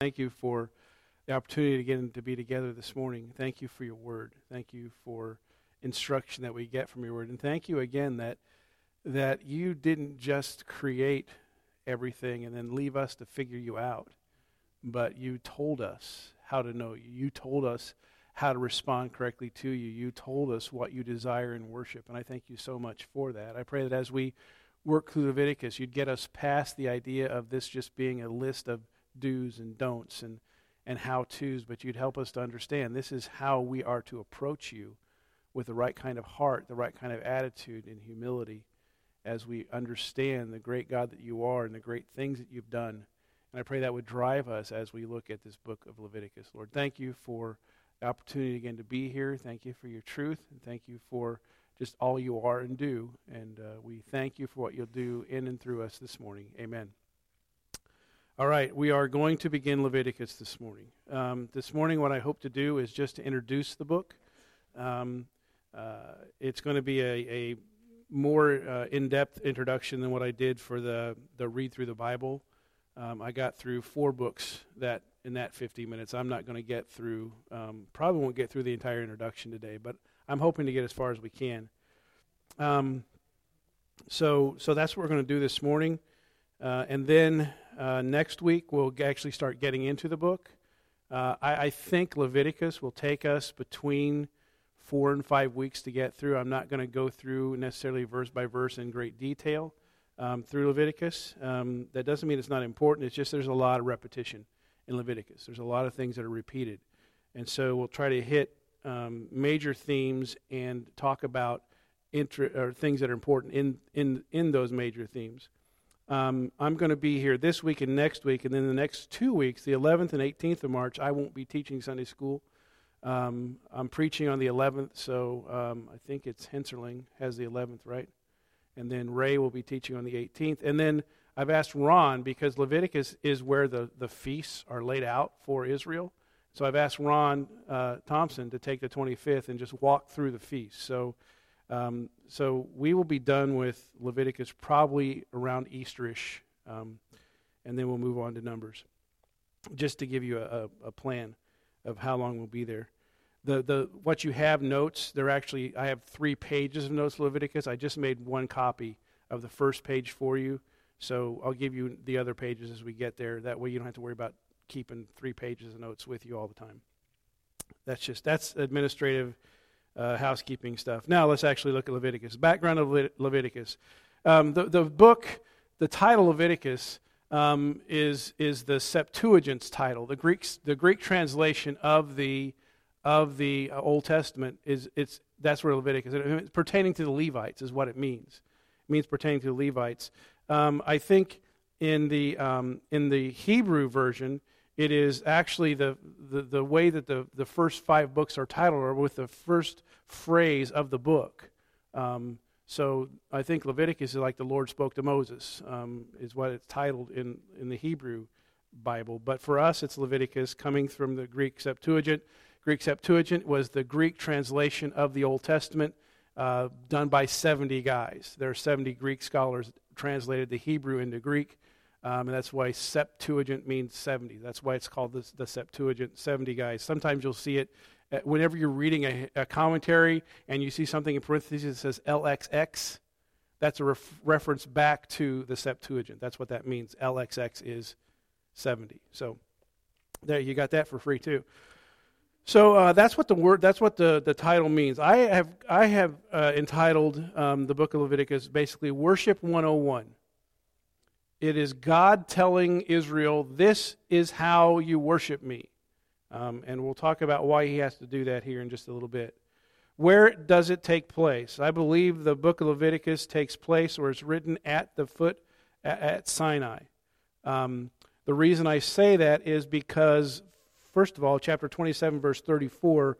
Thank you for the opportunity again to be together this morning. Thank you for your word. Thank you for instruction that we get from your word. And thank you again that you didn't just create everything and then leave us to figure you out, but you told us how to know you. You told us how to respond correctly to you. You told us what you desire in worship, and I thank you so much for that. I pray that as we work through Leviticus, you'd get us past the idea of this just being a list of do's and don'ts and how-tos, but you'd help us to understand this is how we are to approach you with the right kind of heart, the right kind of attitude and humility as we understand the great God that you are and the great things that you've done. And I pray that would drive us as we look at this book of Leviticus. Lord, thank you for the opportunity again to be here. Thank you for your truth, and thank you for just all you are and do. And we thank you for what you'll do in and through us this morning. Amen. All right, we are going to begin Leviticus this morning. This morning what I hope to do is just to introduce the book. It's going to be a more in-depth introduction than what I did for the read through the Bible. I got through 4 books in that 50 minutes. I'm not going to get through, probably won't get through the entire introduction today, but I'm hoping to get as far as we can. So that's what we're going to do this morning. And then next week we'll actually start getting into the book. I think Leviticus will take us between 4 and 5 weeks to get through. I'm not going to go through necessarily verse by verse in great detail through Leviticus. That doesn't mean it's not important. It's just there's a lot of repetition in Leviticus. There's a lot of things that are repeated. And so we'll try to hit major themes and talk about things that are important in those major themes. I'm going to be here this week and next week, and then the next 2 weeks, the 11th and 18th of March, I won't be teaching Sunday school. I'm preaching on the 11th, so I think it's Henserling has the 11th, right? And then Ray will be teaching on the 18th. And then I've asked Ron, because Leviticus is where the feasts are laid out for Israel, so I've asked Ron Thompson to take the 25th and just walk through the feast. So we will be done with Leviticus probably around Easterish, and then we'll move on to Numbers, just to give you a plan of how long we'll be there. What you have notes, I have 3 pages of notes for Leviticus. I just made 1 copy of the first page for you, so I'll give you the other pages as we get there. That way you don't have to worry about keeping 3 pages of notes with you all the time. That's administrative housekeeping stuff. Now let's actually look at Leviticus. Background of Leviticus. The book, the title Leviticus, is the Septuagint's title. The Greek translation of the Old Testament that's where Leviticus is. Pertaining to the Levites is what it means. It means pertaining to the Levites. I think in the Hebrew version, it is actually the way that the first 5 books are titled are with the first phrase of the book. So I think Leviticus is like the Lord spoke to Moses, is what it's titled in the Hebrew Bible. But for us, it's Leviticus, coming from the Greek Septuagint. Greek Septuagint was the Greek translation of the Old Testament done by 70 guys. There are 70 Greek scholars translated the Hebrew into Greek. And that's why Septuagint means 70. That's why it's called the Septuagint, 70 guys. Sometimes you'll see it whenever you're reading a commentary and you see something in parentheses that says LXX. That's a reference back to the Septuagint. That's what that means. LXX is 70. So there, you got that for free too. So that's what the title means. I have entitled the book of Leviticus basically Worship 101. It is God telling Israel, this is how you worship me. And we'll talk about why he has to do that here in just a little bit. Where does it take place? I believe the book of Leviticus takes place where it's written at the foot at Sinai. The reason I say that is because, first of all, chapter 27, verse 34,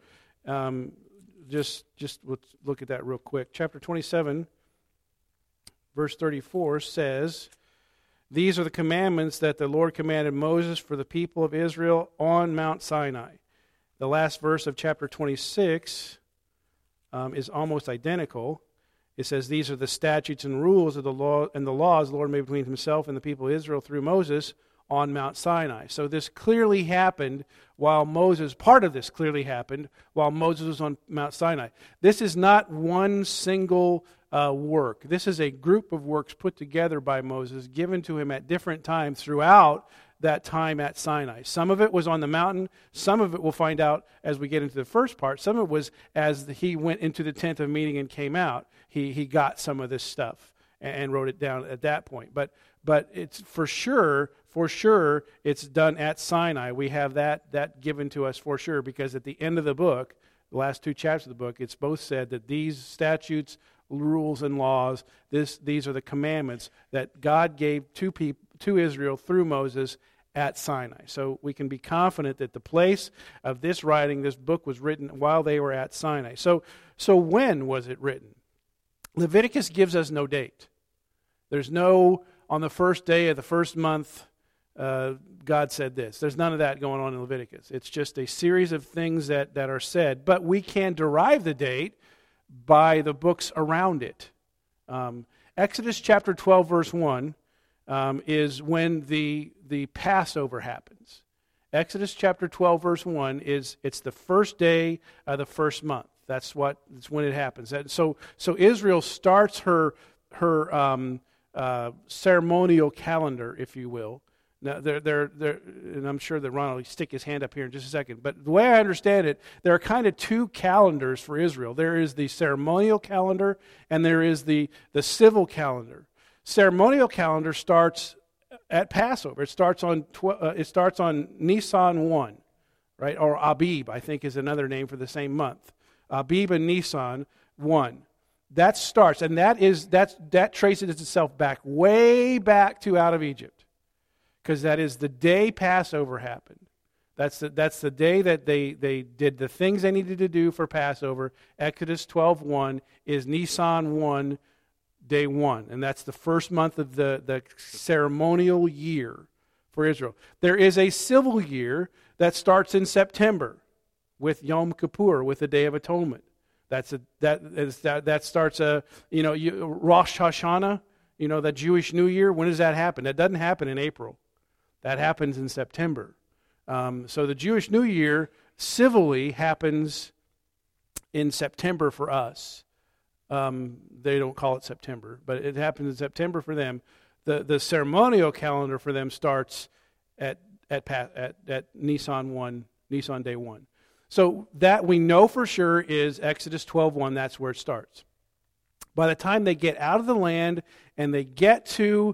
just let's look at that real quick. Chapter 27, verse 34 says, "These are the commandments that the Lord commanded Moses for the people of Israel on Mount Sinai." The last verse of chapter 26 is almost identical. It says, "These are the statutes and rules of the law and the laws the Lord made between himself and the people of Israel through Moses on Mount Sinai. So this clearly happened while Moses, part of this clearly happened while Moses was on Mount Sinai. This is not one single work. This is a group of works put together by Moses, given to him at different times throughout that time at Sinai. Some of it was on the mountain. Some of it we'll find out as we get into the first part. Some of it was as he went into the tent of meeting and came out. He got some of this stuff and wrote it down at that point. But it's for sure, it's done at Sinai. We have that given to us for sure, because at the end of the book, the last 2 chapters of the book, it's both said that these statutes, rules, and laws, these are the commandments that God gave to Israel through Moses at Sinai. So we can be confident that the place of this writing, this book, was written while they were at Sinai. So when was it written? Leviticus gives us no date. There's no, on the first day of the first month, God said this. There's none of that going on in Leviticus. It's just a series of things that are said. But we can derive the date by the books around it. Exodus chapter 12, verse 1 is when the Passover happens. Exodus chapter 12, verse 1 it's the first day of the first month. That's when it happens. So Israel starts her ceremonial calendar, if you will. Now, and I'm sure that Ron will stick his hand up here in just a second. But the way I understand it, there are kind of 2 calendars for Israel. There is the ceremonial calendar, and there is the civil calendar. Ceremonial calendar starts at Passover. It starts on Nisan 1, right? Or Abib, I think, is another name for the same month. Abib and Nisan 1. That starts, and that traces itself way back to out of Egypt, because that is the day Passover happened. That's the day that they did the things they needed to do for Passover. Exodus 12:1 is Nisan 1, day 1, and that's the first month of the ceremonial year for Israel. There is a civil year that starts in September with Yom Kippur, with the Day of Atonement. That starts Rosh Hashanah, the Jewish New Year. When does that happen? That doesn't happen in April. That happens in September. So the Jewish New Year civilly happens in September for us. They don't call it September, but it happens in September for them. The ceremonial calendar for them starts at Nisan 1, Nisan day 1. So that we know for sure is Exodus 12:1. That's where it starts. By the time they get out of the land and they get to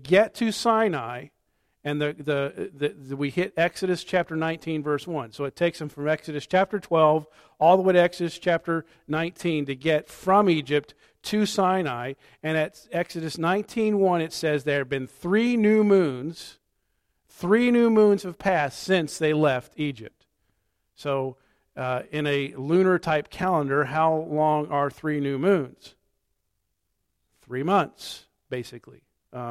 Sinai, and we hit Exodus chapter 19, verse 1. So it takes them from Exodus chapter 12 all the way to Exodus chapter 19 to get from Egypt to Sinai. And at Exodus 19:1, it says there have been 3 new moons. 3 new moons have passed since they left Egypt. So in a lunar type calendar, how long are 3 new moons? 3 months, basically.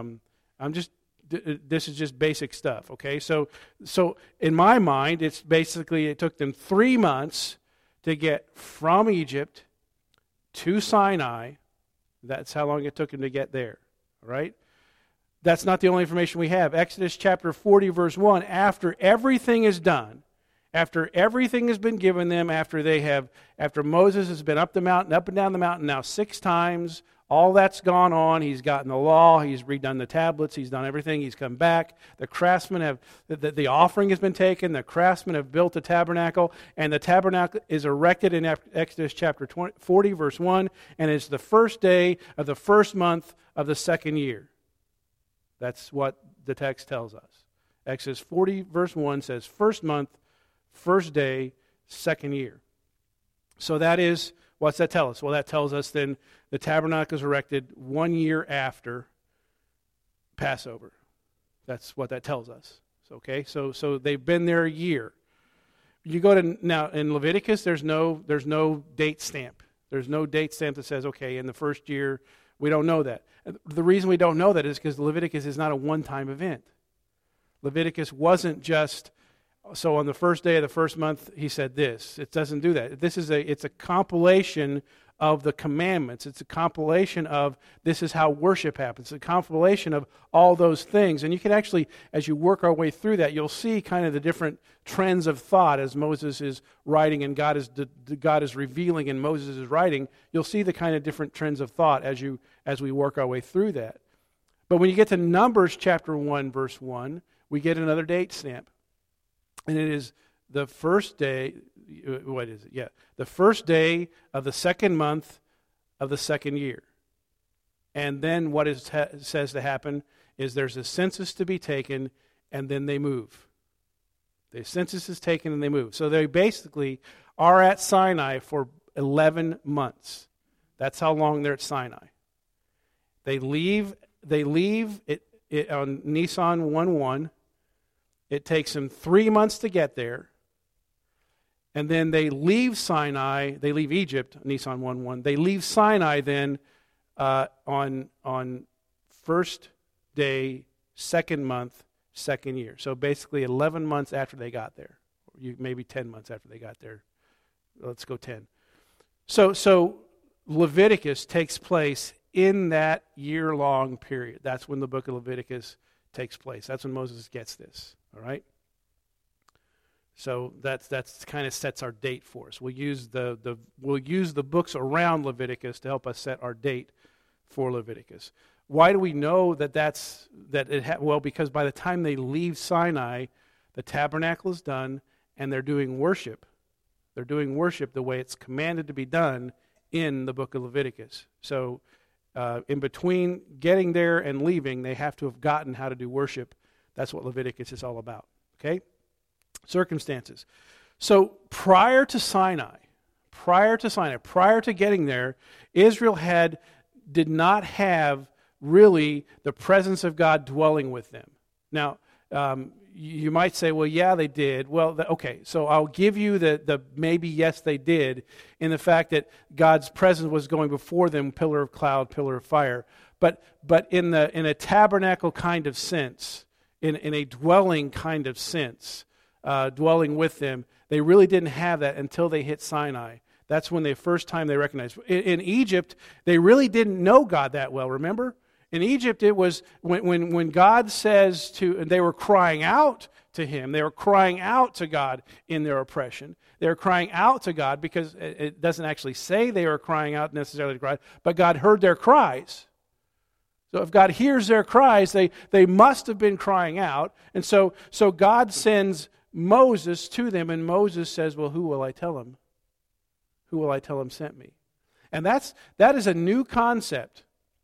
This is just basic stuff, okay? So in my mind, it took them 3 months to get from Egypt to Sinai. That's how long it took them to get there, all right? That's not the only information we have. Exodus chapter 40, verse 1, after everything is done, after everything has been given them, after Moses has been up the mountain, up and down the mountain now 6 times, all that's gone on. He's gotten the law. He's redone the tablets. He's done everything. He's come back. The craftsmen the offering has been taken. The craftsmen have built the tabernacle. And the tabernacle is erected in Exodus chapter 40, verse 1. And it's the first day of the first month of the second year. That's what the text tells us. Exodus 40, verse 1 says, first month, first day, second year. So that is, what's that tell us? Well, that tells us then the tabernacle is erected 1 year after Passover. That's what that tells us. Okay, so they've been there a year. You go to now in Leviticus, there's no date stamp. There's no date stamp that says, okay, in the first year. We don't know that. The reason we don't know that is because Leviticus is not a one-time event. Leviticus wasn't just, so on the first day of the first month, he said this. It doesn't do that. It's a compilation of the commandments. It's a compilation of this is how worship happens. It's a compilation of all those things. And you can actually, as you work our way through that, you'll see kind of the different trends of thought as Moses is writing and God is revealing and Moses is writing. You'll see the kind of different trends of thought as we work our way through that. But when you get to Numbers chapter 1, verse 1, we get another date stamp. And it is the first day, what is it? Yeah, the first day of the second month of the second year. And then what it says to happen is there's a census to be taken, and then they move. The census is taken and they move. So they basically are at Sinai for 11 months. That's how long they're at Sinai. They leave it on Nisan 1:1. It takes them 3 months to get there. And then they leave Sinai, they leave Egypt, Nisan 1:1. They leave Sinai then on first day, second month, second year. So basically 11 months after they got there. Maybe 10 months after they got there. Let's go 10. So Leviticus takes place in that year-long period. That's when the book of Leviticus takes place. That's when Moses gets this. All right? So that's kind of sets our date for us. We'll use the books around Leviticus to help us set our date for Leviticus. Why do we know well, because by the time they leave Sinai, the tabernacle is done and they're doing worship. They're doing worship the way it's commanded to be done in the book of Leviticus. So in between getting there and leaving, they have to have gotten how to do worship. That's what Leviticus is all about. Okay? Circumstances. So prior to getting there, Israel did not have really the presence of God dwelling with them. Now, you might say, well, yeah, they did. Well, okay, so I'll give you the maybe yes, they did, in the fact that God's presence was going before them, pillar of cloud, pillar of fire. But in a tabernacle kind of sense, in a dwelling kind of sense, dwelling with them, they really didn't have that until they hit Sinai. That's when the first time they recognized. In Egypt, they really didn't know God that well, remember? In Egypt, it was when God says and they were crying out to Him. They were crying out to God in their oppression. They were crying out to God because it doesn't actually say they were crying out necessarily to God, but God heard their cries. So if God hears their cries, they must have been crying out. And so God sends Moses to them, and Moses says, well, who will I tell him? Who will I tell him sent me? And that is a new concept.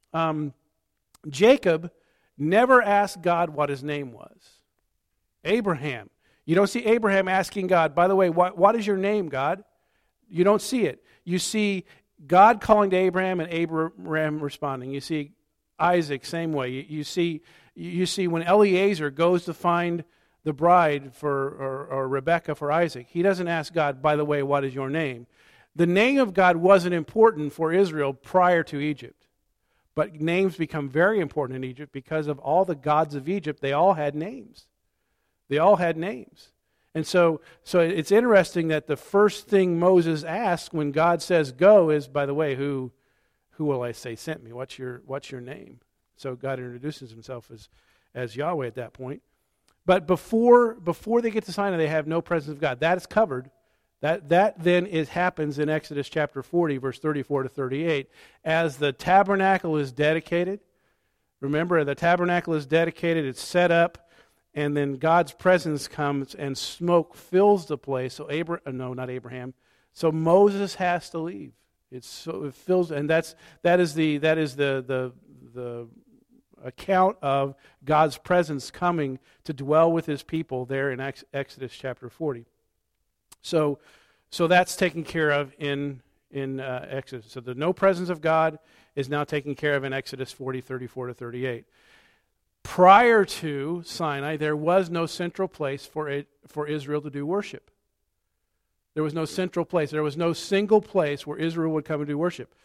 Jacob never asked God what his name was. Abraham. You don't see Abraham asking God, by the way, what is your name, God? You don't see it. You see God calling to Abraham and Abraham responding. You see Isaac, same way. You see when Eliezer goes to find the bride or Rebekah for Isaac, he doesn't ask God, by the way, what is your name? The name of God wasn't important for Israel prior to Egypt. But names become very important in Egypt because of all the gods of Egypt. They all had names. They all had names. And so it's interesting that the first thing Moses asks when God says go is, by the way, who will I say sent me? What's your name? So God introduces himself as Yahweh at that point. But before they get to Sinai, they have no presence of God. That is covered. That then happens in Exodus chapter 40, verse 34 to 38. As the tabernacle is dedicated, remember, the tabernacle is dedicated, it's set up, and then God's presence comes and smoke fills the place. So not Abraham. So Moses has to leave. It fills, and that is the account of God's presence coming to dwell with His people there in Exodus chapter 40. So that's taken care of in Exodus. So the no presence of God is now taken care of in Exodus 40, 34 to 38. Prior to Sinai, there was no central place for Israel to do worship. There was no central place. There was no single place where Israel would come and do worship.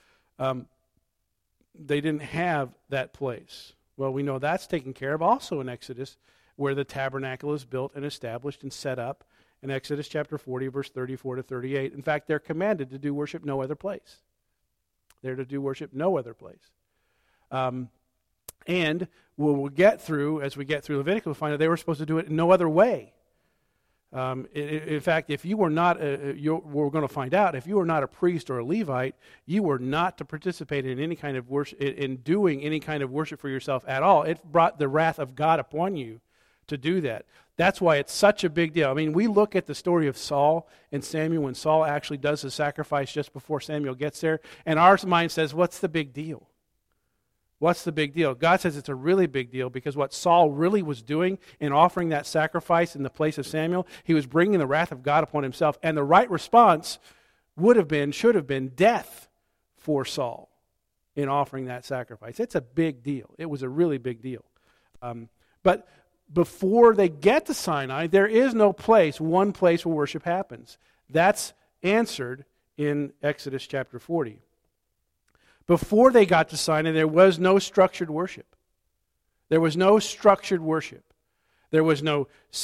They didn't have that place. Well, we know that's taken care of also in Exodus, where the tabernacle is built and established and set up. In Exodus chapter 40, verse 34 to 38. In fact, they're commanded to do worship no other place. They're to do worship no other place. And we'll get through, as we get through Leviticus, we'll find that they were supposed to do it in no other way. In fact, if you were not, we're going to find out, if you were not a priest or a Levite, you were not to participate in any kind of worship, in doing any kind of worship for yourself at all. It brought the wrath of God upon you to do that. That's why it's such a big deal. I mean, we look at the story of Saul and Samuel when Saul actually does the sacrifice just before Samuel gets there, and our mind says, what's the big deal? What's the big deal? God says it's a really big deal because what Saul really was doing in offering that sacrifice in the place of Samuel, he was bringing the wrath of God upon himself. And the right response should have been death for Saul in offering that sacrifice. It's a big deal. It was a really big deal. But before they get to Sinai, there is no place, one place where worship happens. That's answered in Exodus chapter 40. Before they got to Sinai, there was no structured worship. There was no structured worship. There was no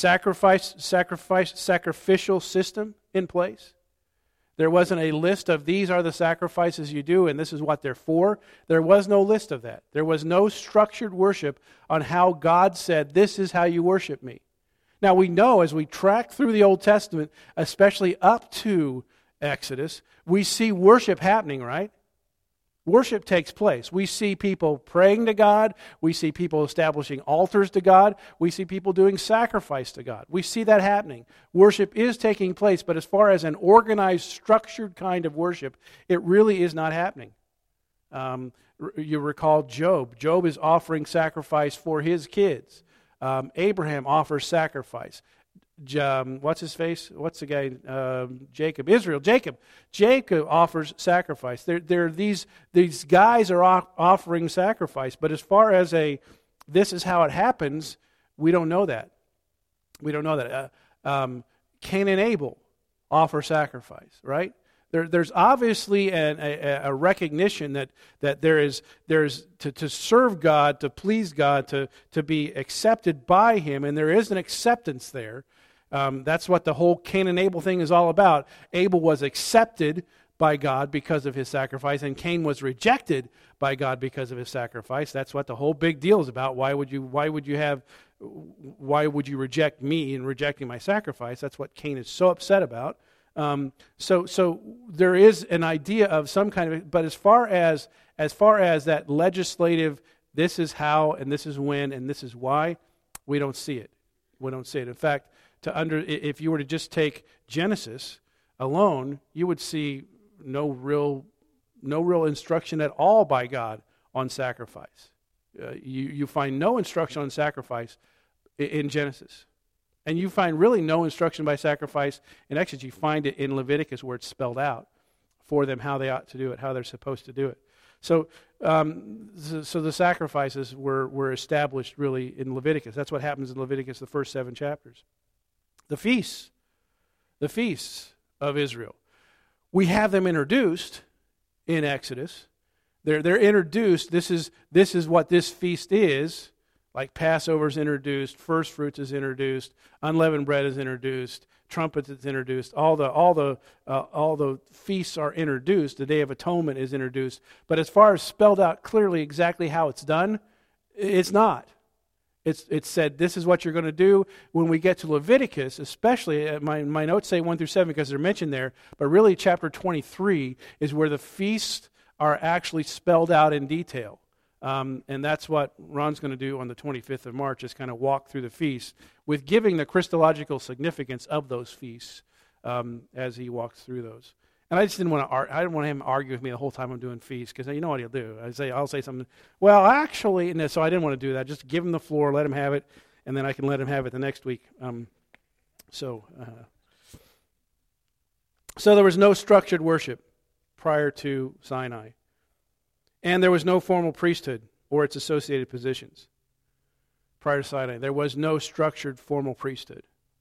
sacrificial system in place. There wasn't a list of these are the sacrifices you do and this is what they're for. There was no list of that. There was no structured worship on how God said, this is how you worship me. Now we know as we track through the Old Testament, especially up to Exodus, we see worship happening, right? Worship takes place. We see people praying to God. We see people establishing altars to God. We see people doing sacrifice to God. We see that happening. Worship is taking place, but as far as an organized, structured kind of worship, it really is not happening. You recall Job. Job is offering sacrifice for his kids. Abraham offers sacrifice. What's his face? What's the guy? Jacob. Israel. Jacob offers sacrifice. There these guys are offering sacrifice, but as far as this is how it happens, we don't know that. We don't know that. Cain and Abel offer sacrifice, right? There's obviously a recognition that there's to serve God, to please God, to be accepted by Him, and there is an acceptance there. That's what the whole Cain and Abel thing is all about. Abel was accepted by God because of his sacrifice, and Cain was rejected by God because of his sacrifice. That's what the whole big deal is about. Why would you reject me in rejecting my sacrifice? That's what Cain is so upset about. So there is an idea of some kind of, but as far as that legislative, this is how and this is when and this is why, we don't see it. We don't see it. In fact, if you were to just take Genesis alone, you would see no real instruction at all by God on sacrifice. You find no instruction on sacrifice in Genesis. And you find really no instruction by sacrifice in Exodus. You find it in Leviticus where it's spelled out for them how they ought to do it, how they're supposed to do it. So the sacrifices were established really in Leviticus. That's what happens in Leviticus, the first 7 chapters. The feasts of Israel. We have them introduced in Exodus. They're introduced. This is what this feast is. Like Passover is introduced, first fruits is introduced, unleavened bread is introduced, trumpets is introduced. All the feasts are introduced. The Day of Atonement is introduced. But as far as spelled out clearly exactly how it's done, it's not. It's said this is what you're going to do. When we get to Leviticus, especially my notes say 1 through 7 because they're mentioned there, but really chapter 23 is where the feasts are actually spelled out in detail. And that's what Ron's going to do on the 25th of March, is kind of walk through the feasts with giving the Christological significance of those feasts as he walks through those. And I just didn't want him to argue with me the whole time I'm doing feasts, because you know what he'll do. I'll say something, well, actually, and so I didn't want to do that. Just give him the floor, let him have it, and then I can let him have it the next week. So there was no structured worship prior to Sinai. And there was no formal priesthood or its associated positions prior to Sinai. There was no structured formal priesthood.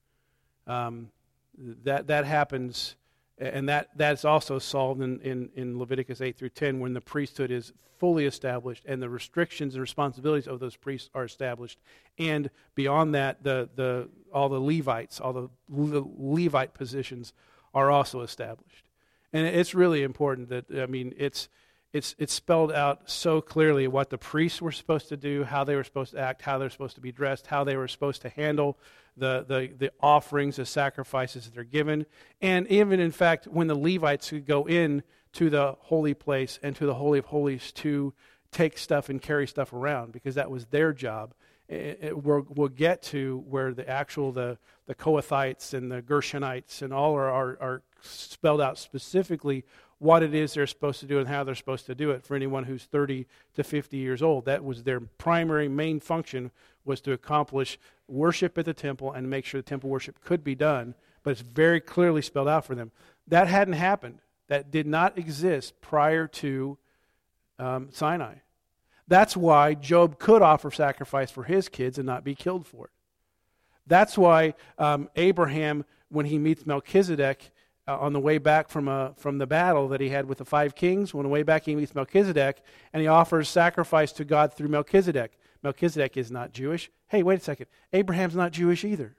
That happens, and that's also solved in Leviticus 8 through 10, when the priesthood is fully established and the restrictions and responsibilities of those priests are established. And beyond that, all the Levites, all the Levite positions are also established. And it's really important that, it's spelled out so clearly what the priests were supposed to do, how they were supposed to act, how they were supposed to be dressed, how they were supposed to handle the offerings, the sacrifices that they're given. And even, in fact, when the Levites would go in to the holy place and to the Holy of Holies to take stuff and carry stuff around, because that was their job. We'll get to where the Kohathites and the Gershonites and all are spelled out specifically what it is they're supposed to do and how they're supposed to do it. For anyone who's 30 to 50 years old, that was their primary main function, was to accomplish worship at the temple and make sure the temple worship could be done. But it's very clearly spelled out for them. That hadn't happened. That did not exist prior to Sinai. That's why Job could offer sacrifice for his kids and not be killed for it. That's why Abraham, when he meets Melchizedek on the way back from the battle that he had with the 5 kings, on the way back he meets Melchizedek, and he offers sacrifice to God through Melchizedek. Melchizedek is not Jewish. Hey, wait a second. Abraham's not Jewish either.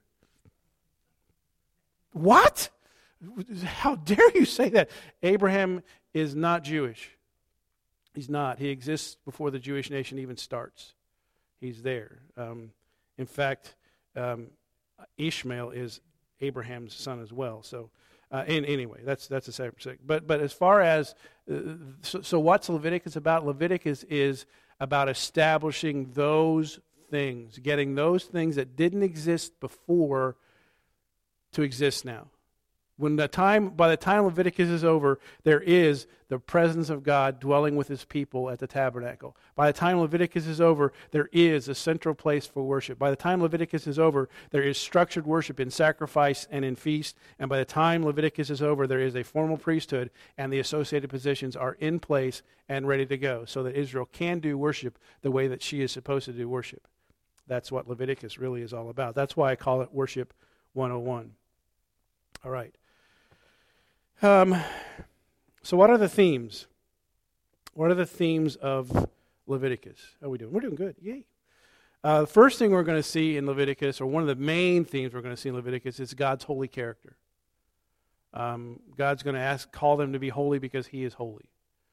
What? How dare you say that? Abraham is not Jewish. He's not. He exists before the Jewish nation even starts. He's there. In fact, Ishmael is Abraham's son as well. So, anyway, that's a separate. But as far as so what's Leviticus about? Leviticus is about establishing those things, getting those things that didn't exist before to exist now. By the time Leviticus is over, there is the presence of God dwelling with his people at the tabernacle. By the time Leviticus is over, there is a central place for worship. By the time Leviticus is over, there is structured worship in sacrifice and in feast. And by the time Leviticus is over, there is a formal priesthood, and the associated positions are in place and ready to go, so that Israel can do worship the way that she is supposed to do worship. That's what Leviticus really is all about. That's why I call it Worship 101. All right. So what are the themes? What are the themes of Leviticus? How are we doing? We're doing good. Yay. The first thing we're going to see in Leviticus, or one of the main themes we're going to see in Leviticus, is God's holy character. God's going to call them to be holy because he is holy.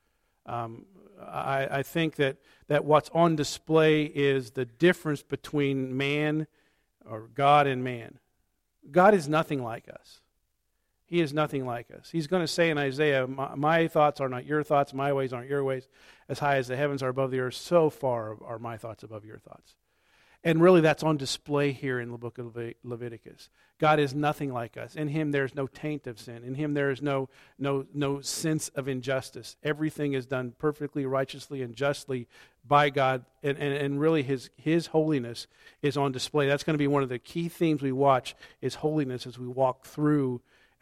I think that what's on display is the difference between man, or God and man. God is nothing like us. He is nothing like us. He's going to say in Isaiah, my thoughts are not your thoughts, my ways aren't your ways. As high as the heavens are above the earth, so far are my thoughts above your thoughts. And really that's on display here in the book of Leviticus. God is nothing like us. In him there's no taint of sin. In him there is no sense of injustice. Everything is done perfectly, righteously, and justly by God. And really his holiness is on display. That's going to be one of the key themes we watch, is holiness as we walk through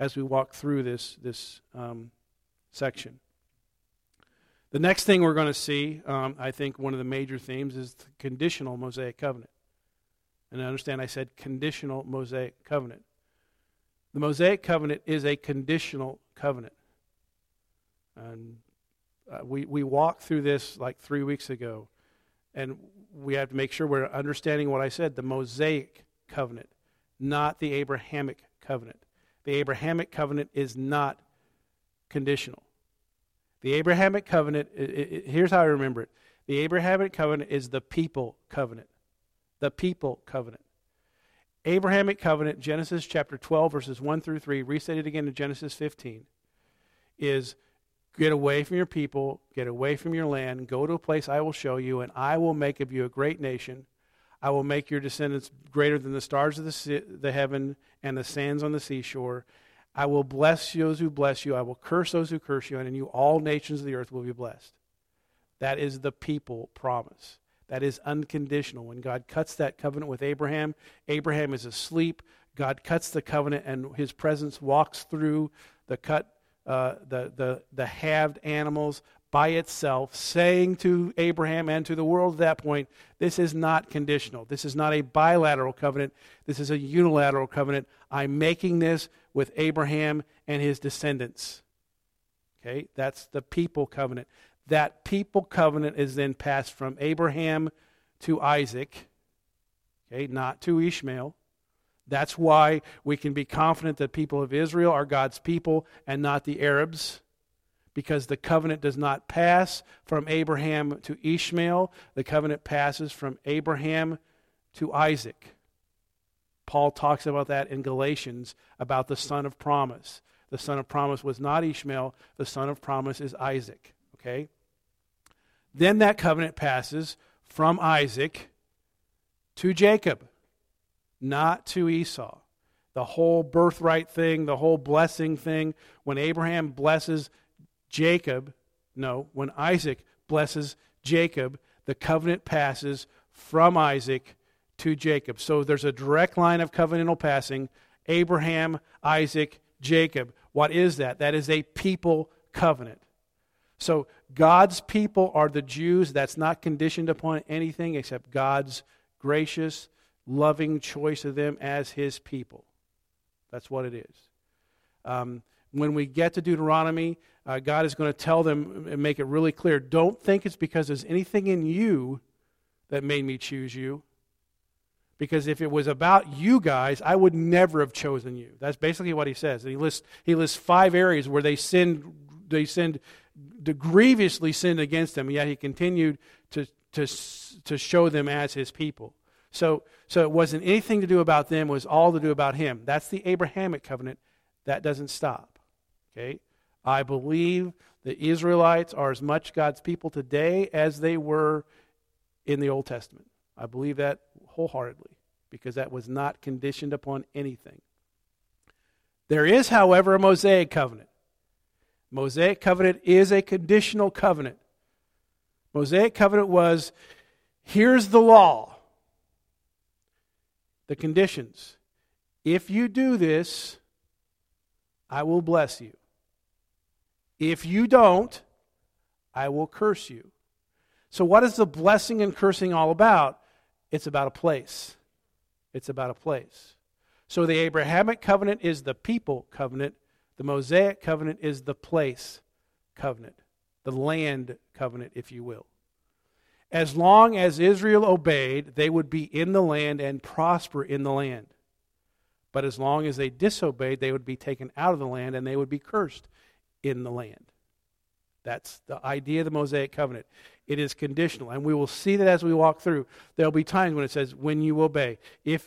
this section. The next thing we're going to see, I think one of the major themes, is the conditional Mosaic covenant. And understand I said conditional Mosaic covenant. The Mosaic covenant is a conditional covenant. And we walked through this like 3 weeks ago, and we have to make sure we're understanding what I said, the Mosaic covenant, not the Abrahamic covenant. The Abrahamic covenant is not conditional. The Abrahamic covenant, here's how I remember it. The Abrahamic covenant is the people covenant. The people covenant. Abrahamic covenant, Genesis chapter 12, verses 1 through 3, restated again in Genesis 15, is get away from your people, get away from your land, go to a place I will show you, and I will make of you a great nation. I will make your descendants greater than the stars of the heaven and the sands on the seashore. I will bless those who bless you. I will curse those who curse you. And in you all nations of the earth will be blessed. That is the people promise. That is unconditional. When God cuts that covenant with Abraham, Abraham is asleep. God cuts the covenant, and his presence walks through the halved animals by itself, saying to Abraham and to the world at that point, this is not conditional. This is not a bilateral covenant. This is a unilateral covenant. I'm making this with Abraham and his descendants. Okay, that's the people covenant. That people covenant is then passed from Abraham to Isaac, okay, not to Ishmael. That's why we can be confident that people of Israel are God's people and not the Arabs, because the covenant does not pass from Abraham to Ishmael. The covenant passes from Abraham to Isaac. Paul talks about that in Galatians, about the son of promise. The son of promise was not Ishmael. The son of promise is Isaac. Okay? Then that covenant passes from Isaac to Jacob, not to Esau. The whole birthright thing, the whole blessing thing, when Abraham blesses Jacob, when Isaac blesses Jacob, the covenant passes from Isaac to Jacob. So there's a direct line of covenantal passing. Abraham, Isaac, Jacob. What is that? That is a people covenant. So God's people are the Jews. That's not conditioned upon anything except God's gracious, loving choice of them as His people. That's what it is. When we get to Deuteronomy, God is going to tell them and make it really clear, don't think it's because there's anything in you that made me choose you. Because if it was about you guys, I would never have chosen you. That's basically what he says. And he lists 5 areas where they grievously sinned against him, yet he continued to show them as his people. So it wasn't anything to do about them, it was all to do about him. That's the Abrahamic covenant. That doesn't stop. Okay? I believe the Israelites are as much God's people today as they were in the Old Testament. I believe that wholeheartedly, because that was not conditioned upon anything. There is, however, a Mosaic covenant. Mosaic covenant is a conditional covenant. Mosaic covenant was, here's the law, the conditions. If you do this, I will bless you. If you don't, I will curse you. So what is the blessing and cursing all about? It's about a place. It's about a place. So the Abrahamic covenant is the people covenant. The Mosaic covenant is the place covenant. The land covenant, if you will. As long as Israel obeyed, they would be in the land and prosper in the land. But as long as they disobeyed, they would be taken out of the land and they would be cursed in the land. That's the idea of the Mosaic covenant. It is conditional, and we will see that as we walk through. There'll be times when it says, when you obey. If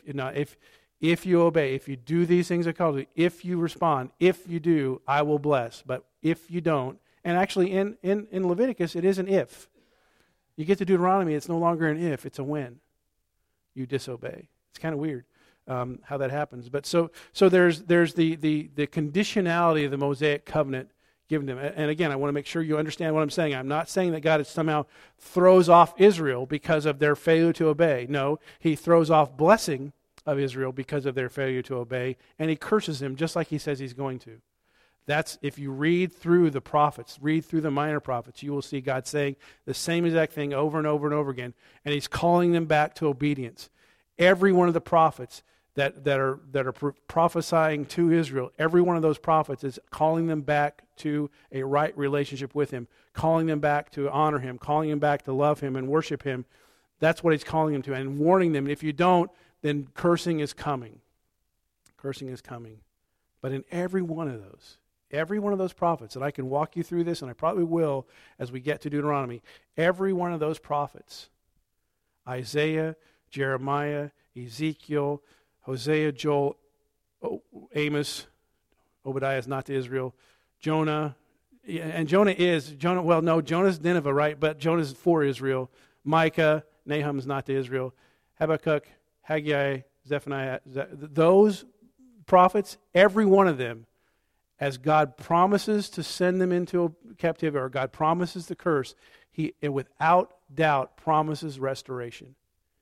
you obey, if you do these things I call you, if you respond, if you do, I will bless. But if you don't, and actually in Leviticus, it is an if. You get to Deuteronomy, it's no longer an if, it's a when you disobey. It's kind of weird how that happens. But so there's the conditionality of the Mosaic covenant given to them. And again, I want to make sure you understand what I'm saying. I'm not saying that God somehow throws off Israel because of their failure to obey. No, He throws off blessing of Israel because of their failure to obey, and He curses them just like He says He's going to. That's, if you read through the prophets, read through the minor prophets, you will see God saying the same exact thing over and over and over again, and He's calling them back to obedience. Every one of the prophets that are prophesying to Israel, every one of those prophets is calling them back to a right relationship with Him, calling them back to honor Him, calling them back to love Him and worship Him. That's what He's calling them to, and warning them, if you don't, then cursing is coming. Cursing is coming. But in every one of those prophets, and I can walk you through this, and I probably will as we get to Deuteronomy, every one of those prophets, Isaiah, Jeremiah, Ezekiel, Hosea, Joel, Amos, Obadiah is not to Israel, Jonah, and Jonah's Nineveh, right? But Jonah's for Israel. Micah, Nahum's not to Israel. Habakkuk, Haggai, Zephaniah, those prophets, every one of them, as God promises to send them into captivity, or God promises the curse, He, without doubt, promises restoration.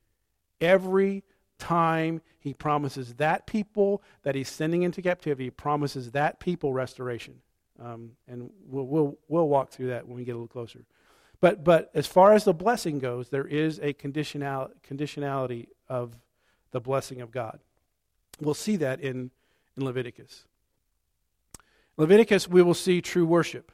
Every time He promises that people that He's sending into captivity, He promises that people restoration. And we'll walk through that when we get a little closer. But as far as the blessing goes, there is a conditionality of the blessing of God. We'll see that in Leviticus. Leviticus, we will see true worship.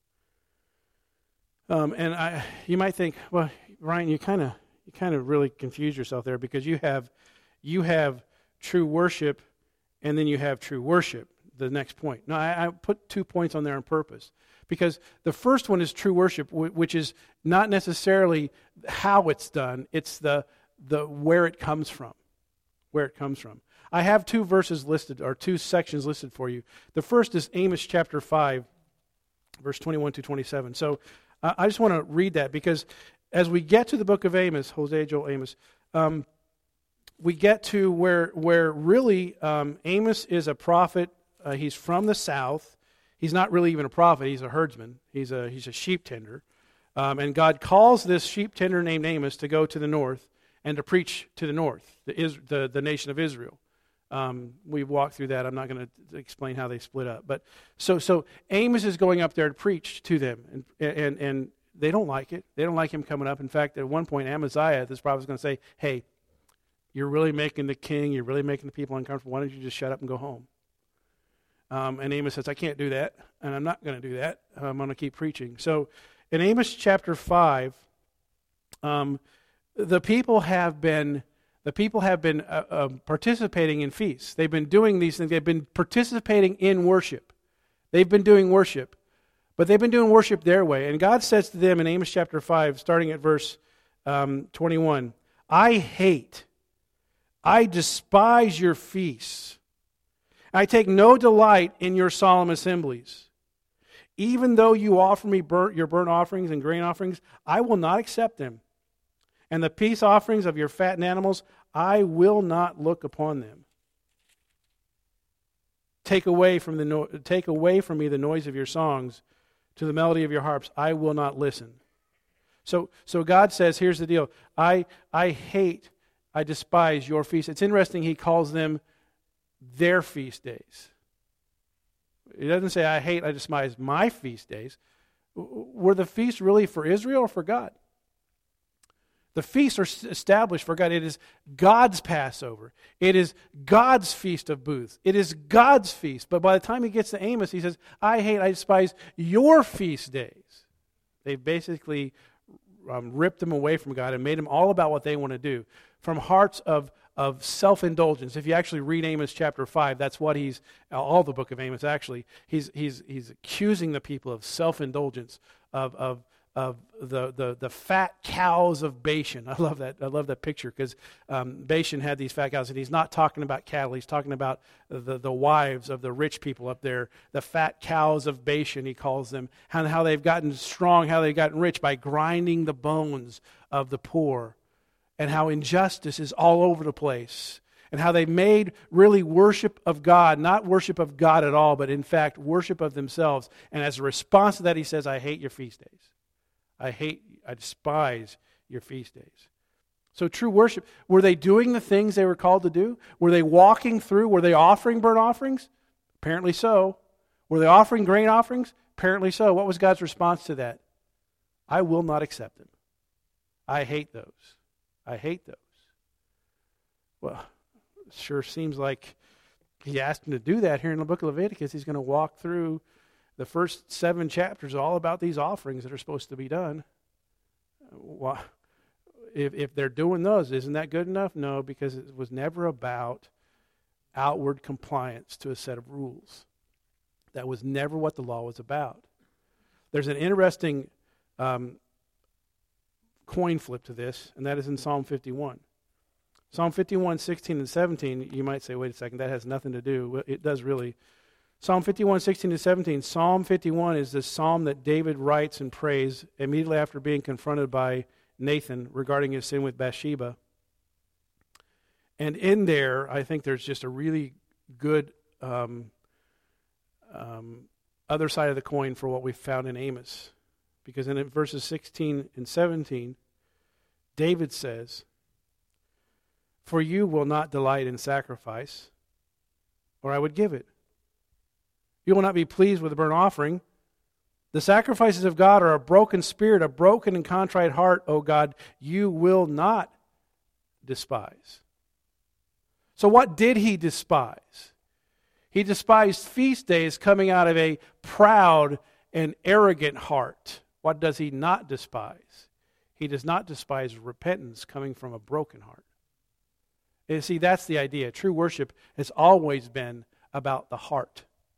You might think, well, Ryan, you kind of really confuse yourself there, because you have true worship, and then you have true worship. the next point. No, I put 2 points on there on purpose. Because the first one is true worship, which is not necessarily how it's done. It's the where it comes from. Where it comes from. I have 2 verses listed, or 2 sections listed for you. The first is Amos chapter 5, verse 21 to 27. So I just want to read that because as we get to the book of Amos, Hosea, Joel, Amos, we get to where really Amos is a prophet. He's from the south. He's not really even a prophet. He's a herdsman. He's a sheep tender. And God calls this sheep tender named Amos to go to the north and to preach to the north, the nation of Israel. We've walked through that. I'm not going to explain how they split up. But so Amos is going up there to preach to them, and they don't like it. They don't like him coming up. In fact, at one point, Amaziah, this prophet, is going to say, "Hey, you're really making the king, you're really making the people uncomfortable. Why don't you just shut up and go home?" And Amos says, "I can't do that, and I'm not going to do that. I'm going to keep preaching." So in Amos chapter 5, the people have been participating in feasts. They've been doing these things. They've been participating in worship. They've been doing worship. But they've been doing worship their way. And God says to them in Amos chapter 5, starting at verse 21, I despise your feasts. I take no delight in your solemn assemblies. Even though you offer me your burnt offerings and grain offerings, I will not accept them. And the peace offerings of your fattened animals, I will not look upon them. Take away from me the noise of your songs, to the melody of your harps, I will not listen. So God says, here's the deal. I despise your feasts. It's interesting, he calls them their feast days. He doesn't say, I despise my feast days. Were the feasts really for Israel or for God? The feasts are established for God. It is God's Passover. It is God's Feast of Booths. It is God's feast. But by the time he gets to Amos, he says, I despise your feast days. They've basically ripped them away from God and made them all about what they want to do. From hearts of self-indulgence. If you actually read Amos chapter 5, that's what all the book of Amos actually, he's accusing the people of self-indulgence, of the fat cows of Bashan. I love that picture because Bashan had these fat cows, and he's not talking about cattle. He's talking about the wives of the rich people up there, the fat cows of Bashan, he calls them, and how they've gotten strong, how they've gotten rich by grinding the bones of the poor, and how injustice is all over the place, and how they made really worship of God, not worship of God at all, but in fact worship of themselves. And as a response to that, he says, I hate your feast days. I despise your feast days. So true worship, were they doing the things they were called to do? Were they walking through? Were they offering burnt offerings? Apparently so. Were they offering grain offerings? Apparently so. What was God's response to that? I will not accept them. I hate those. I hate those. Well, it sure seems like he asked him to do that here in the book of Leviticus. He's going to walk through the first 7 chapters all about these offerings that are supposed to be done. Well, if they're doing those, isn't that good enough? No, because it was never about outward compliance to a set of rules. That was never what the law was about. There's an interesting coin flip to this, and that is in Psalm 51. Psalm 51, 16 and 17, you might say, wait a second, that has nothing to do. It does really. Psalm 51, 16 to 17. Psalm 51 is the psalm that David writes and prays immediately after being confronted by Nathan regarding his sin with Bathsheba. And in there, I think there's just a really good other side of the coin for what we found in Amos. Because in verses 16 and 17, David says, for you will not delight in sacrifice, or I would give it. You will not be pleased with a burnt offering. The sacrifices of God are a broken spirit, a broken and contrite heart, O God, you will not despise. So what did he despise? He despised feast days coming out of a proud and arrogant heart. What does he not despise? He does not despise repentance coming from a broken heart. And see, that's the idea. True worship has always been about the heart.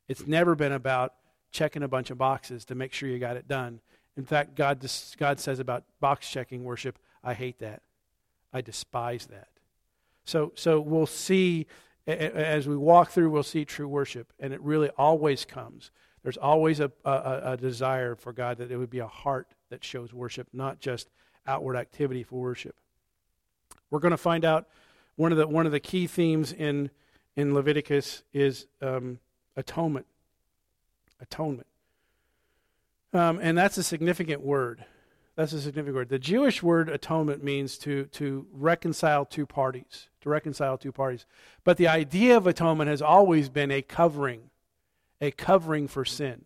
It's never been about checking a bunch of boxes to make sure you got it done. In fact, God says about box-checking worship, I hate that. I despise that. So we'll see, as we walk through, we'll see true worship, and it really always comes. There's always a desire for God that it would be a heart that shows worship, not just outward activity for worship. We're going to find out one of the key themes in Leviticus is atonement. Atonement. And that's a significant word. That's a significant word. The Jewish word atonement means to reconcile two parties. To reconcile two parties. But the idea of atonement has always been a covering for sin.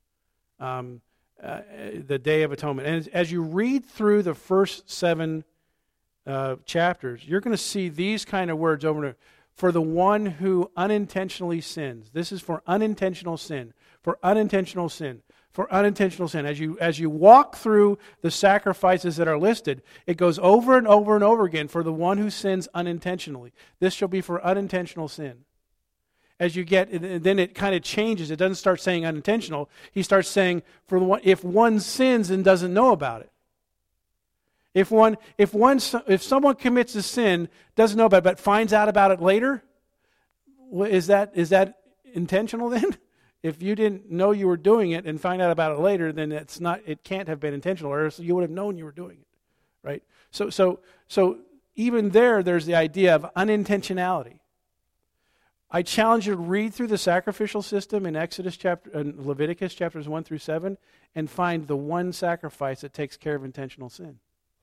The Day of Atonement. And as you read through the first 7 chapters, you're going to see these kind of words over and over. For the one who unintentionally sins. This is for unintentional sin. For unintentional sin. For unintentional sin. As you walk through the sacrifices that are listed, it goes over and over and over again. For the one who sins unintentionally. This shall be for unintentional sin. As you get, then it kind of changes. It doesn't start saying unintentional. He starts saying, for the one, if one sins and doesn't know about it. If someone commits a sin, doesn't know about it, but finds out about it later, is that intentional then? If you didn't know you were doing it and find out about it later, then it can't have been intentional, or else you would have known you were doing it, right? So even there's the idea of unintentionality. I challenge you to read through the sacrificial system in Leviticus chapters 1 through 7 and find the one sacrifice that takes care of intentional sin.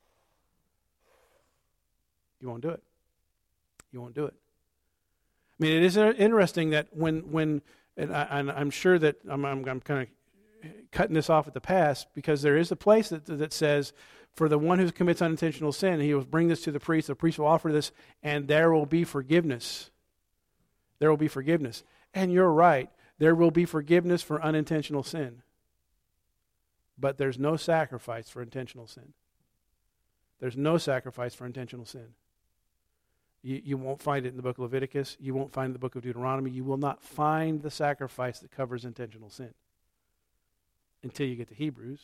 You won't do it. You won't do it. I mean, it is interesting that when and I'm sure that I'm kind of cutting this off at the pass, because there is a place that says, for the one who commits unintentional sin, he will bring this to the priest will offer this, and there will be forgiveness. There will be forgiveness. And you're right, there will be forgiveness for unintentional sin. But there's no sacrifice for intentional sin. There's no sacrifice for intentional sin. You won't find it in the book of Leviticus. You won't find it in the book of Deuteronomy. You will not find the sacrifice that covers intentional sin until you get to Hebrews.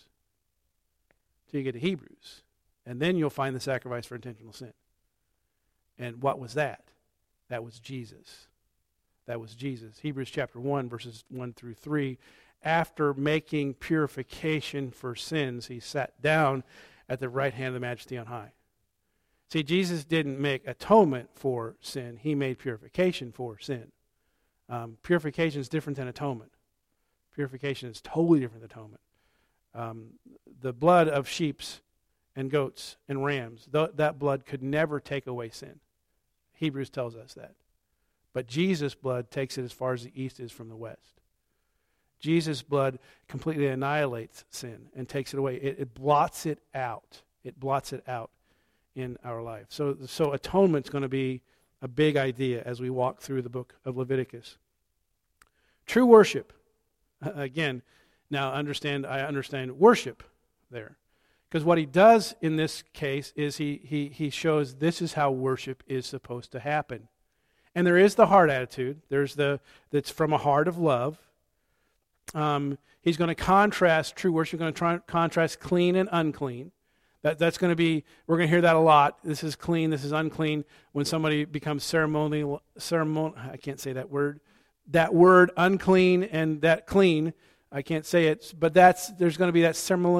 And then you'll find the sacrifice for intentional sin. And what was that? That was Jesus. Hebrews chapter 1, verses 1 through 3. After making purification for sins, he sat down at the right hand of the Majesty on high. See, Jesus didn't make atonement for sin. He made purification for sin. Purification is different than atonement. Purification is totally different than atonement. The blood of sheep and goats and rams, that blood could never take away sin. Hebrews tells us that. But Jesus' blood takes it as far as the east is from the west. Jesus' blood completely annihilates sin and takes it away. It blots it out. It blots it out in our life. So atonement's going to be a big idea as we walk through the book of Leviticus. True worship. Again, now I understand worship there. Because what he does in this case is he shows this is how worship is supposed to happen. And there is the heart attitude. That's from a heart of love. He's going to contrast true worship. He's going to contrast clean and unclean. That's going to be, we're going to hear that a lot. This is clean, this is unclean. When somebody becomes ceremonial, I can't say that word. That word unclean and that clean, I can't say it, but there's going to be that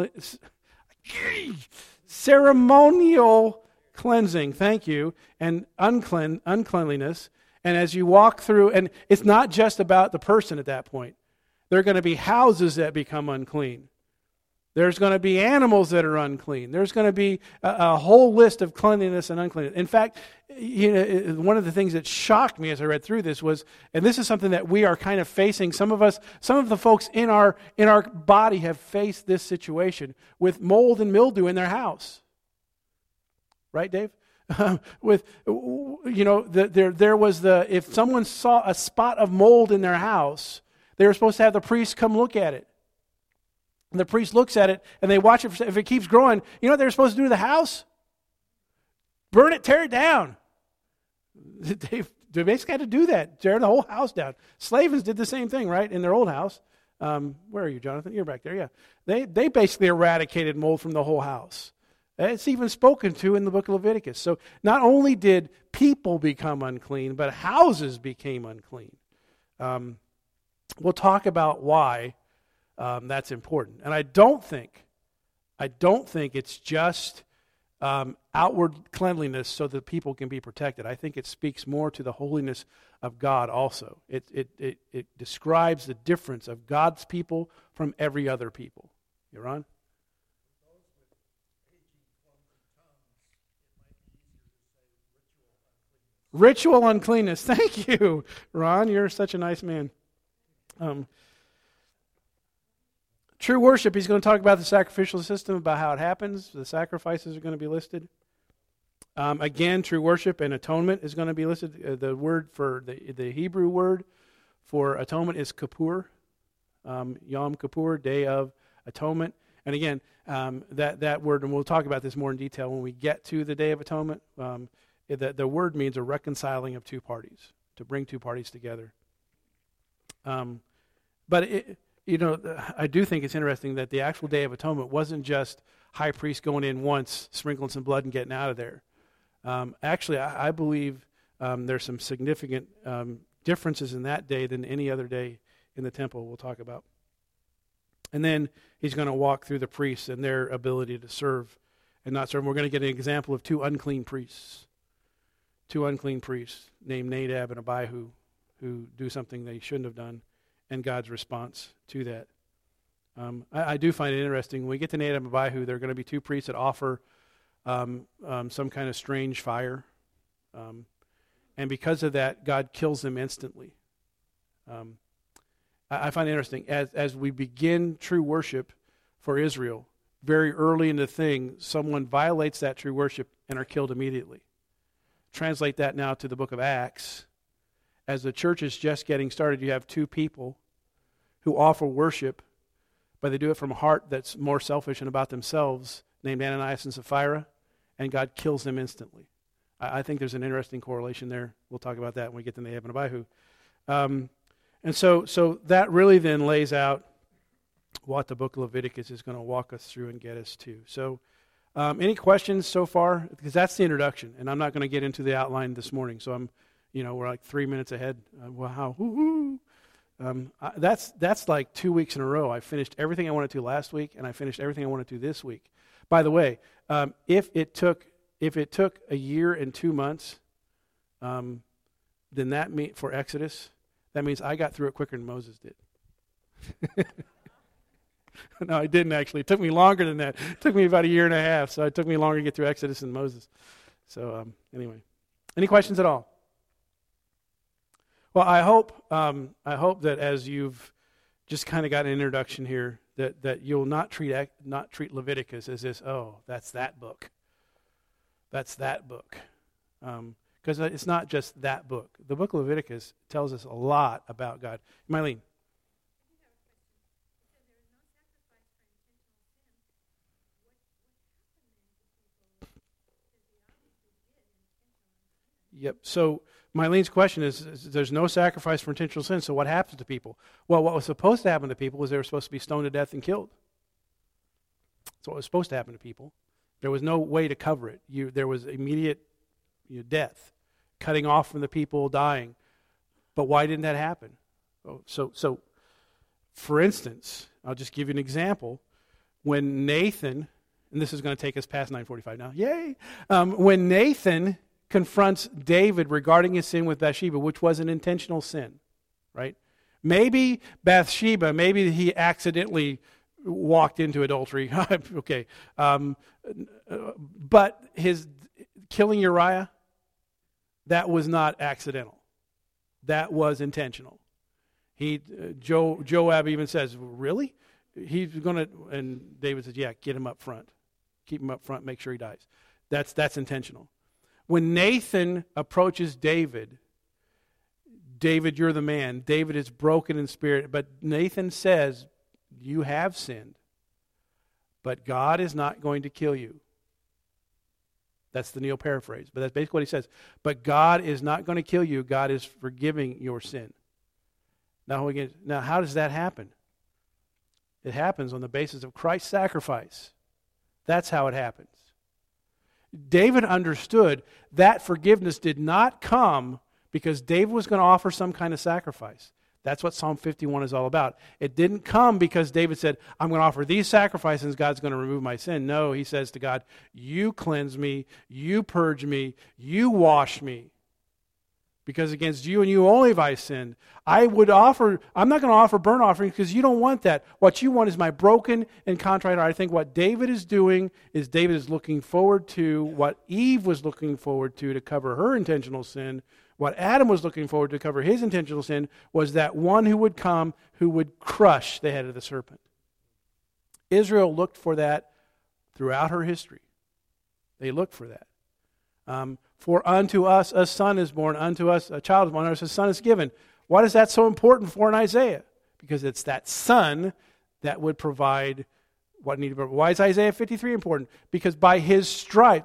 ceremonial cleansing, thank you, and uncleanliness. And as you walk through, and it's not just about the person at that point. There are going to be houses that become unclean. There's going to be animals that are unclean. There's going to be a whole list of cleanliness and uncleanness. In fact, one of the things that shocked me as I read through this was, and this is something that we are kind of facing, some of the folks in our body have faced this situation with mold and mildew in their house. Right, Dave? If someone saw a spot of mold in their house, they were supposed to have the priest come look at it. And the priest looks at it, and they watch it. If it keeps growing, you know what they're supposed to do to the house? Burn it, tear it down. they basically had to do that, tear the whole house down. Slavins did the same thing, right, in their old house. Where are you, Jonathan? You're back there, yeah. They basically eradicated mold from the whole house. It's even spoken to in the book of Leviticus. So not only did people become unclean, but houses became unclean. We'll talk about why that's important. And I don't think it's just outward cleanliness so that people can be protected. I think it speaks more to the holiness of God also. It describes the difference of God's people from every other people. You're on? Ritual uncleanness. Thank you, Ron. You're such a nice man. True worship, he's going to talk about the sacrificial system, about how it happens. The sacrifices are going to be listed. Again, true worship and atonement is going to be listed. The word for the Hebrew word for atonement is Kippur. Yom Kippur, Day of Atonement. And again, that word, and we'll talk about this more in detail when we get to the Day of Atonement. The word means a reconciling of two parties, to bring two parties together. But I do think it's interesting that the actual Day of Atonement wasn't just high priest going in once, sprinkling some blood and getting out of there. Actually, I believe there's some significant differences in that day than any other day in the temple we'll talk about. And then he's going to walk through the priests and their ability to serve and not serve. We're going to get an example of two unclean priests named Nadab and Abihu who do something they shouldn't have done, and God's response to that. I do find it interesting. When we get to Nadab and Abihu, there are going to be two priests that offer some kind of strange fire. And because of that, God kills them instantly. I find it interesting. As we begin true worship for Israel, very early in the thing, someone violates that true worship and are killed immediately. Translate that now to the book of Acts. As the church is just getting started, you have two people who offer worship, but they do it from a heart that's more selfish and about themselves, named Ananias and Sapphira, and God kills them instantly. I think there's an interesting correlation there. We'll talk about that when we get to Nadab and Abihu. And so that really then lays out what the book of Leviticus is going to walk us through and get us to. So any questions so far? Because that's the introduction, and I'm not going to get into the outline this morning. So we're like 3 minutes ahead. Wow. Woo-hoo. That's like 2 weeks in a row. I finished everything I wanted to last week, and I finished everything I wanted to this week. By the way, if it took a year and 2 months, then for Exodus, that means I got through it quicker than Moses did. No, I didn't actually. It took me longer than that. It took me about a year and a half, so it took me longer to get through Exodus than Moses. So anyway, any questions at all? Well, I hope that as you've just kind of got an introduction here, that you'll not treat Leviticus as this. Oh, that's that book. That's that book, because it's not just that book. The book of Leviticus tells us a lot about God. Mylene. Yep. So Mylene's question is there's no sacrifice for intentional sin, so what happens to people? Well, what was supposed to happen to people was they were supposed to be stoned to death and killed. That's what was supposed to happen to people. There was no way to cover it. There was immediate death, cutting off from the people, dying. But why didn't that happen? So, for instance, I'll just give you an example. When Nathan, and this is going to take us past 9:45 now, yay! When Nathan confronts David regarding his sin with Bathsheba, which was an intentional sin, right? Maybe Bathsheba, maybe he accidentally walked into adultery. Okay. But his killing Uriah, that was not accidental. That was intentional. Joab even says, really? He's going to, and David says, yeah, get him up front. Keep him up front, make sure he dies. That's intentional. When Nathan approaches David, you're the man. David is broken in spirit. But Nathan says, you have sinned, but God is not going to kill you. That's the Neil paraphrase, but that's basically what he says. But God is not going to kill you. God is forgiving your sin. Now, how does that happen? It happens on the basis of Christ's sacrifice. That's how it happens. David understood that forgiveness did not come because David was going to offer some kind of sacrifice. That's what Psalm 51 is all about. It didn't come because David said, I'm going to offer these sacrifices and God's going to remove my sin. No, he says to God, you cleanse me, you purge me, you wash me. Because against you and you only have I sinned. I'm not going to offer burnt offerings because you don't want that. What you want is my broken and contrite heart. I think what David is doing is David is looking forward to what Eve was looking forward to cover her intentional sin. What Adam was looking forward to cover his intentional sin was that one who would come who would crush the head of the serpent. Israel looked for that throughout her history. They looked for that. For unto us a son is born, unto us a child is born, unto us a son is given. Why is that so important for in Isaiah? Because it's that son that would provide what needed. Why is Isaiah 53 important? Because by his stripes,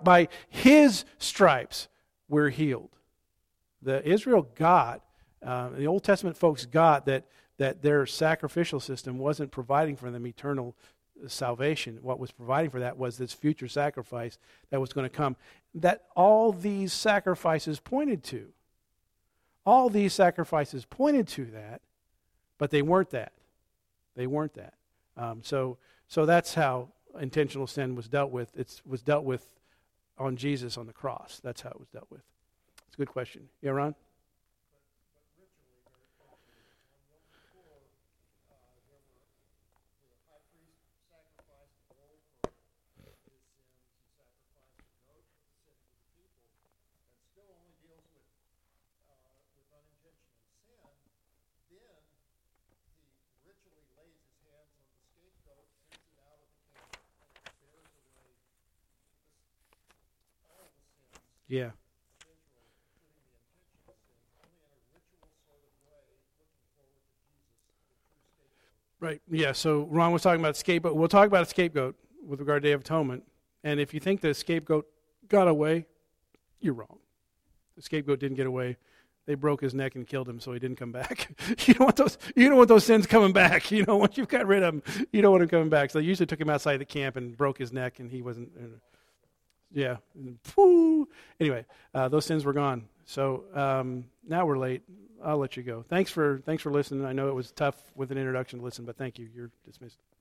we're healed. The Israel got, the Old Testament folks got that their sacrificial system wasn't providing for them eternal salvation. What was providing for that was this future sacrifice that was going to come. That all these sacrifices pointed to. All these sacrifices pointed to that, but they weren't that. They weren't that. So that's how intentional sin was dealt with. It was dealt with on Jesus on the cross. That's how it was dealt with. It's a good question. Yeah, Ron? Yeah. Right. Yeah, so Ron was talking about scapegoat. We'll talk about a scapegoat with regard to Day of Atonement. And if you think the scapegoat got away, you're wrong. The scapegoat didn't get away. They broke his neck and killed him, so he didn't come back. You don't want those sins coming back. Once you've got rid of them, you don't want him coming back. So they usually took him outside the camp and broke his neck, and he wasn't. Yeah. Anyway, those sins were gone. So now we're late. I'll let you go. Thanks for listening. I know it was tough with an introduction to listen, but thank you. You're dismissed.